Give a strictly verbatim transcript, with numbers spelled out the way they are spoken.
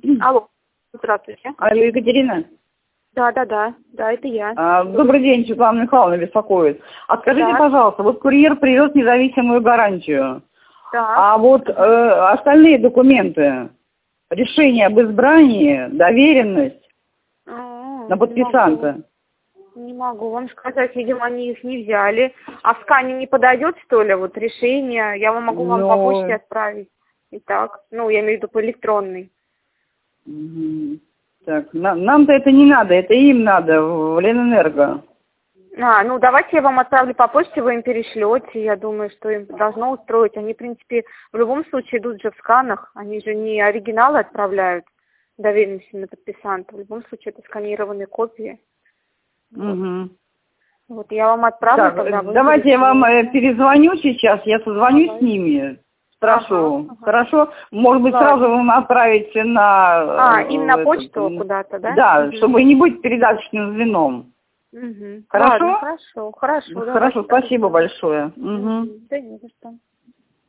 Алло, здравствуйте. Алло, Екатерина? Да, да, да, да, это я. А, добрый день, Светлана Михайловна беспокоит. А скажите, Да. пожалуйста, вот курьер привез независимую гарантию, Да. а вот э, остальные документы, решение об избрании, доверенность А, на подписанта. Не могу, не могу вам сказать, видимо, они их не взяли. А в скане не подойдет, что ли, вот решение? Я вам могу вам по Но... почте отправить. Итак, ну, я имею в виду по электронной. Мгм. Так, на- нам-то это не надо, это им надо, в Ленэнерго. А, ну давайте я вам отправлю по почте, вы им перешлете. Я думаю, что им должно устроить. Они, в принципе, в любом случае идут же в сканах. Они же не оригиналы отправляют доверенности на подписанта. В любом случае это сканированные копии. Вот, Угу. вот я вам отправлю, Так, тогда вы давайте я вам э, перешлете. перезвоню сейчас, я созвонюсь с Давай. ними, спрошу. Ага, ага. Хорошо? Может быть, Ладно. сразу вам отправите на... А, э, им на этот, почту м, куда-то, да? да, Угу. чтобы не быть передаточным звеном. Угу. Хорошо? Ладно, хорошо, хорошо. Хорошо, Давайте так и спасибо сделаем. большое. Угу. Угу. Да не за что.